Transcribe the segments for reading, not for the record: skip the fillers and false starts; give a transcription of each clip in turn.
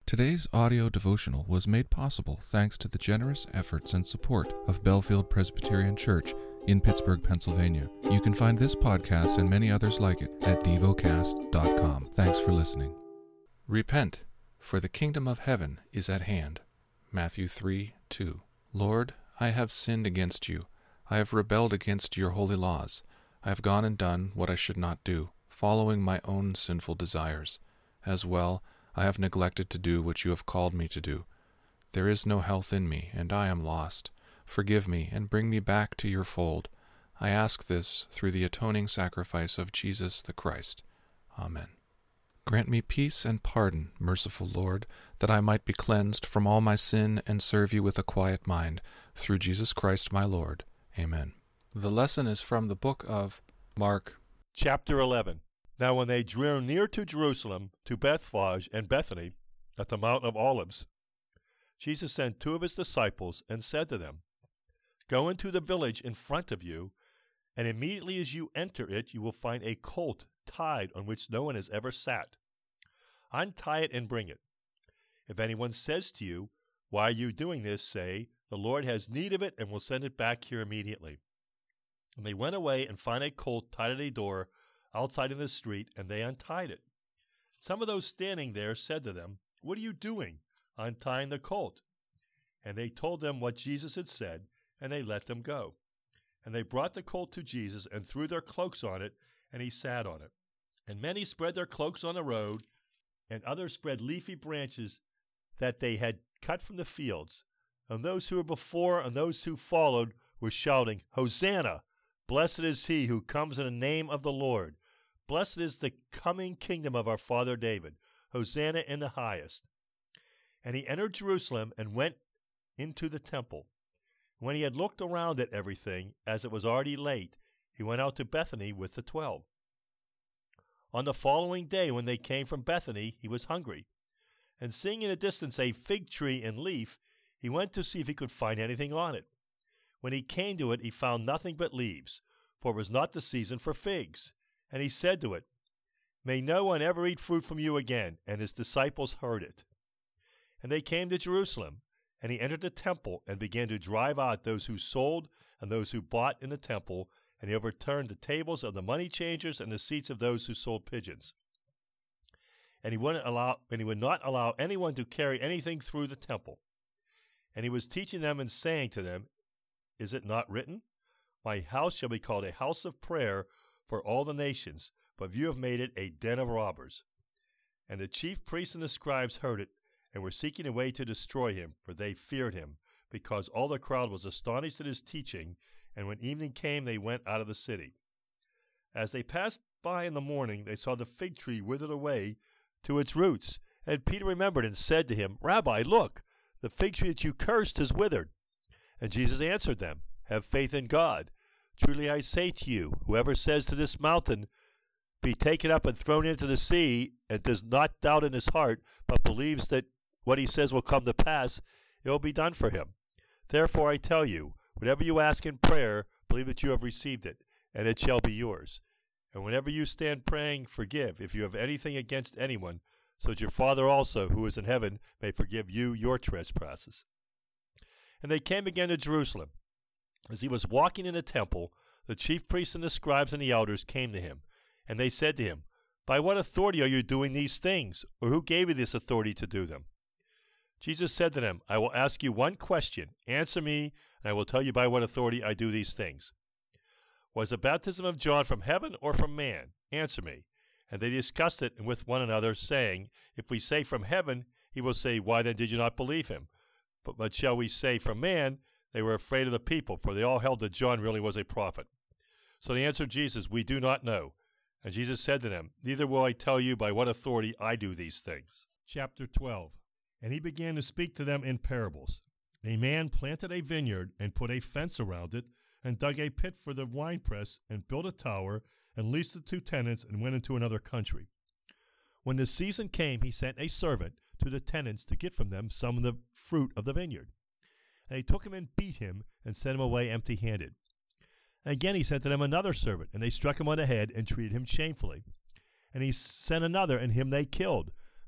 Today's audio devotional was made possible thanks to the generous efforts and support of Bellefield Presbyterian Church in Pittsburgh, Pennsylvania. You can find this podcast and many others like it at devocast.com. Thanks for listening. Repent, for the kingdom of heaven is at hand. Matthew 3:2. Lord, I have sinned against you. I have rebelled against your holy laws. I have gone and done what I should not do, following my own sinful desires. As well, I have neglected to do what you have called me to do. There is no health in me, and I am lost. Forgive me and bring me back to your fold. I ask this through the atoning sacrifice of Jesus the Christ. Amen. Grant me peace and pardon, merciful Lord, that I might be cleansed from all my sin and serve you with a quiet mind, through Jesus Christ my Lord. Amen. The lesson is from the book of Mark. Chapter 11. Now when they drew near to Jerusalem, to Bethphage and Bethany, at the Mount of Olives, Jesus sent two of his disciples and said to them, Go into the village in front of you, and immediately as you enter it, you will find a colt tied on which no one has ever sat. Untie it and bring it. If anyone says to you, Why are you doing this? Say, The Lord has need of it and will send it back here immediately. And they went away and found a colt tied at a door outside in the street, and they untied it. Some of those standing there said to them, What are you doing, untying the colt? And they told them what Jesus had said, and they let them go. And they brought the colt to Jesus and threw their cloaks on it, and he sat on it. And many spread their cloaks on the road, and others spread leafy branches that they had cut from the fields. And those who were before and those who followed were shouting, Hosanna! Blessed is he who comes in the name of the Lord. Blessed is the coming kingdom of our father David. Hosanna in the highest. And he entered Jerusalem and went into the temple. When he had looked around at everything, as it was already late, he went out to Bethany with the 12. On the following day, when they came from Bethany, he was hungry. And seeing in a distance a fig tree in leaf, he went to see if he could find anything on it. When he came to it, he found nothing but leaves, for it was not the season for figs. And he said to it, May no one ever eat fruit from you again. And his disciples heard it. And they came to Jerusalem, and he entered the temple and began to drive out those who sold and those who bought in the temple, and he overturned the tables of the money changers and the seats of those who sold pigeons. And he would not allow anyone to carry anything through the temple. And he was teaching them and saying to them, Is it not written, My house shall be called a house of prayer for all the nations, but you have made it a den of robbers? And the chief priests and the scribes heard it, and were seeking a way to destroy him, for they feared him, because all the crowd was astonished at his teaching. And when evening came, they went out of the city. As they passed by in the morning, they saw the fig tree withered away to its roots. And Peter remembered and said to him, Rabbi, look, the fig tree that you cursed has withered. And Jesus answered them, Have faith in God. Truly I say to you, whoever says to this mountain, Be taken up and thrown into the sea, and does not doubt in his heart, but believes that what he says will come to pass, it will be done for him. Therefore I tell you, whatever you ask in prayer, believe that you have received it, and it shall be yours. And whenever you stand praying, forgive, if you have anything against anyone, so that your Father also, who is in heaven, may forgive you your trespasses. And they came again to Jerusalem. As he was walking in the temple, the chief priests and the scribes and the elders came to him, and they said to him, By what authority are you doing these things? Or who gave you this authority to do them? Jesus said to them, I will ask you one question. Answer me, and I will tell you by what authority I do these things. Was the baptism of John from heaven or from man? Answer me. And they discussed it with one another, saying, If we say from heaven, he will say, Why then did you not believe him? But shall we say from man? They were afraid of the people, for they all held that John really was a prophet. So they answered Jesus, We do not know. And Jesus said to them, Neither will I tell you by what authority I do these things. Chapter 12. And he began to speak to them in parables. A man planted a vineyard and put a fence around it, and dug a pit for the winepress, and built a tower, and leased it to tenants, and went into another country. When the season came, he sent a servant to the tenants to get from them some of the fruit of the vineyard. And they took him and beat him, and sent him away empty-handed. Again he sent to them another servant, and they struck him on the head, and treated him shamefully. And he sent another, and him they killed.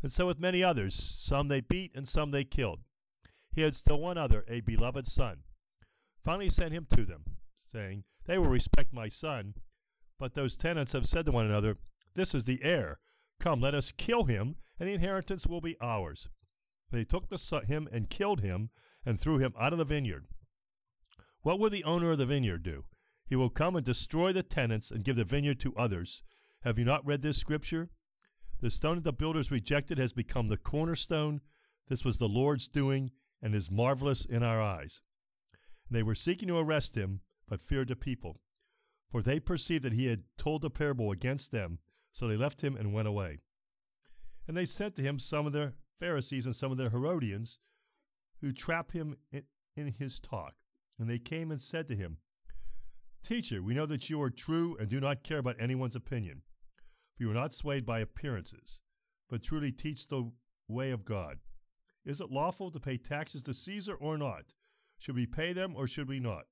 And so with many others, some they beat and some they killed. He had still one other, a beloved son. Finally he sent him to them, saying, They will respect my son. But those tenants have said to one another, This is the heir. Come, let us kill him, and the inheritance will be ours. And they took him and killed him, and threw him out of the vineyard. What will the owner of the vineyard do? He will come and destroy the tenants and give the vineyard to others. Have you not read this scripture? The stone that the builders rejected has become the cornerstone. This was the Lord's doing, and is marvelous in our eyes. And they were seeking to arrest him, but feared the people, for they perceived that he had told the parable against them. So they left him and went away. And they sent to him some of their Pharisees and some of their Herodians, who trapped him in his talk. And they came and said to him, Teacher, we know that you are true and do not care about anyone's opinion. For you are not swayed by appearances, but truly teach the way of God. Is it lawful to pay taxes to Caesar or not? Should we pay them or should we not?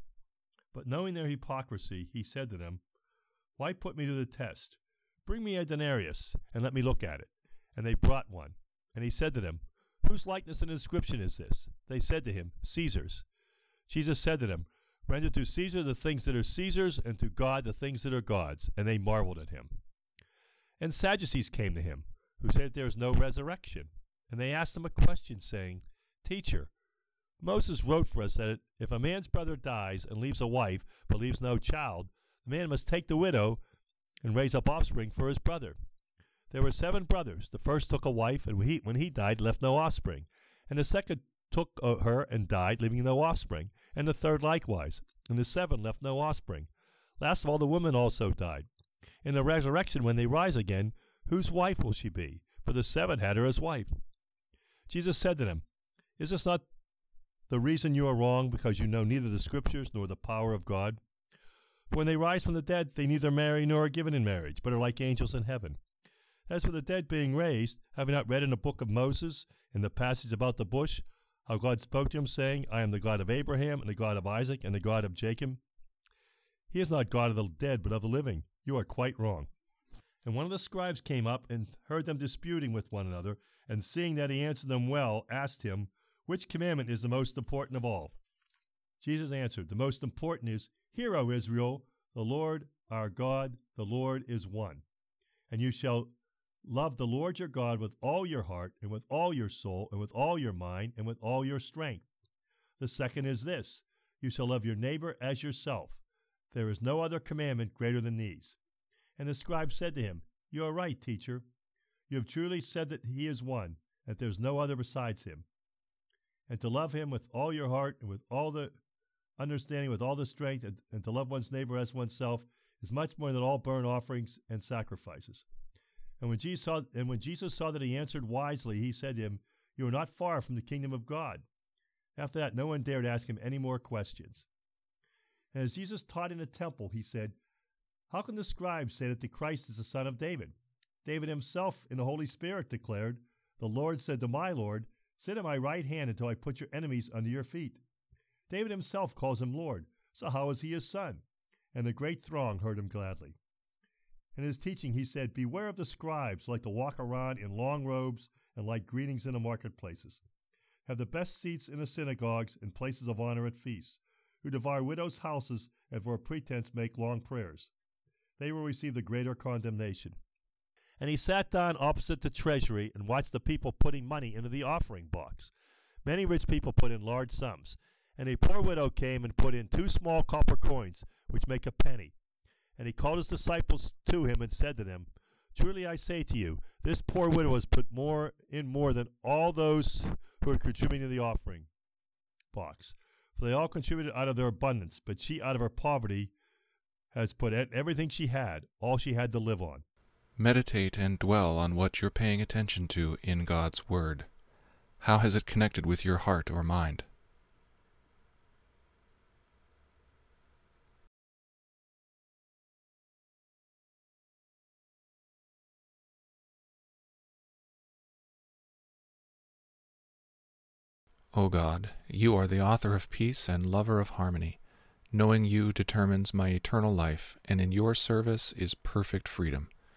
But knowing their hypocrisy, he said to them, Why put me to the test? Bring me a denarius, and let me look at it. And they brought one. And he said to them, Whose likeness and inscription is this? They said to him, Caesar's. Jesus said to them, Render to Caesar the things that are Caesar's, and to God the things that are God's. And they marveled at him. And Sadducees came to him, who said that there is no resurrection. And they asked him a question, saying, Teacher, Moses wrote for us that if a man's brother dies and leaves a wife, but leaves no child, the man must take the widow and raise up offspring for his brother. There were 7 brothers. The first took a wife, and when he died, left no offspring. And the second took her and died, leaving no offspring. And the third likewise. And the 7 left no offspring. Last of all, the woman also died. In the resurrection, when they rise again, whose wife will she be? For the 7 had her as wife. Jesus said to them, Is this not the reason you are wrong, because you know neither the Scriptures nor the power of God? For when they rise from the dead, they neither marry nor are given in marriage, but are like angels in heaven. As for the dead being raised, have you not read in the book of Moses, in the passage about the bush, how God spoke to him, saying, I am the God of Abraham, and the God of Isaac, and the God of Jacob? He is not God of the dead, but of the living. You are quite wrong. And one of the scribes came up and heard them disputing with one another, and seeing that he answered them well, asked him, Which commandment is the most important of all? Jesus answered, The most important is, Hear, O Israel, the Lord our God, the Lord is one. And you shall love the Lord your God with all your heart, and with all your soul, and with all your mind, and with all your strength. The second is this, You shall love your neighbor as yourself. There is no other commandment greater than these. And the scribe said to him, You are right, teacher. You have truly said that he is one, that there is no other besides him. And to love him with all your heart, and with all the understanding, with all the strength, and to love one's neighbor as oneself, is much more than all burnt offerings and sacrifices. And when Jesus saw that he answered wisely, he said to him, You are not far from the kingdom of God. After that, no one dared ask him any more questions. And as Jesus taught in the temple, he said, How can the scribes say that the Christ is the son of David? David himself in the Holy Spirit declared, The Lord said to my Lord, Sit at my right hand until I put your enemies under your feet. David himself calls him Lord, so how is he his son? And the great throng heard him gladly. In his teaching he said, Beware of the scribes who like to walk around in long robes and like greetings in the marketplaces, have the best seats in the synagogues and places of honor at feasts, who devour widows' houses and for a pretense make long prayers. They will receive the greater condemnation. And he sat down opposite the treasury and watched the people putting money into the offering box. Many rich people put in large sums, and a poor widow came and put in 2 small copper coins, which make a penny. And he called his disciples to him and said to them, Truly I say to you, this poor widow has put more than all those who are contributing to the offering box. For they all contributed out of their abundance, but she out of her poverty has put everything she had, all she had to live on. Meditate and dwell on what you're paying attention to in God's Word. How has it connected with your heart or mind? O God, you are the author of peace and lover of harmony. Knowing you determines my eternal life, and in your service is perfect freedom.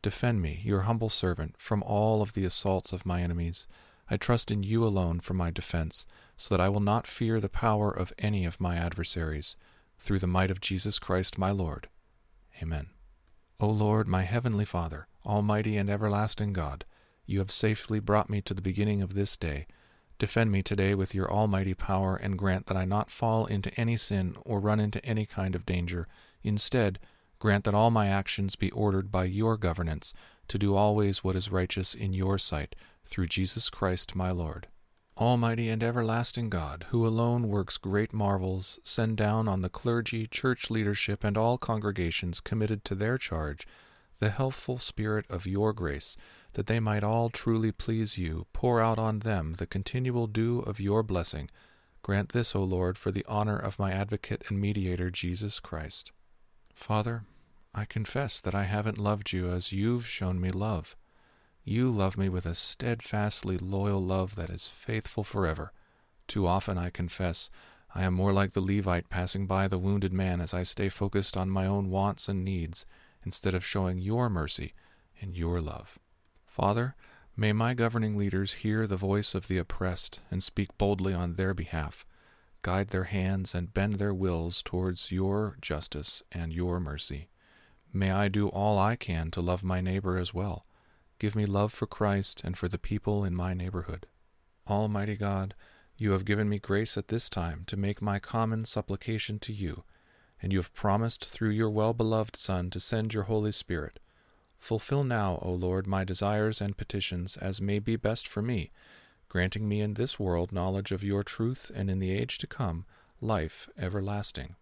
Defend me, your humble servant, from all of the assaults of my enemies. I trust in you alone for my defense, so that I will not fear the power of any of my adversaries. Through the might of Jesus Christ my Lord. Amen. O Lord, my heavenly Father, almighty and everlasting God, you have safely brought me to the beginning of this day. Defend me today with your almighty power, and grant that I not fall into any sin or run into any kind of danger. Instead, grant that all my actions be ordered by your governance, to do always what is righteous in your sight, through Jesus Christ my Lord. Almighty and everlasting God, who alone works great marvels, send down on the clergy, church leadership, and all congregations committed to their charge the healthful spirit of your grace, that they might all truly please you. Pour out on them the continual dew of your blessing. Grant this, O Lord, for the honor of my advocate and mediator, Jesus Christ. Father, I confess that I haven't loved you as you've shown me love. You love me with a steadfastly loyal love that is faithful forever. Too often, I confess, I am more like the Levite passing by the wounded man as I stay focused on my own wants and needs, instead of showing your mercy and your love. Father, may my governing leaders hear the voice of the oppressed and speak boldly on their behalf. Guide their hands and bend their wills towards your justice and your mercy. May I do all I can to love my neighbor as well. Give me love for Christ and for the people in my neighborhood. Almighty God, you have given me grace at this time to make my common supplication to you, and you have promised through your well-beloved Son to send your Holy Spirit. Fulfill now, O Lord, my desires and petitions as may be best for me, granting me in this world knowledge of your truth, and in the age to come, life everlasting.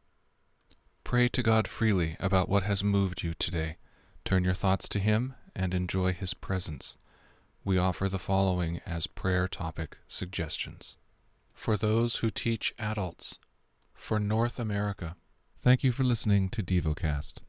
Pray to God freely about what has moved you today. Turn your thoughts to Him and enjoy His presence. We offer the following as prayer topic suggestions. For those who teach adults. For North America. Thank you for listening to DevoCast.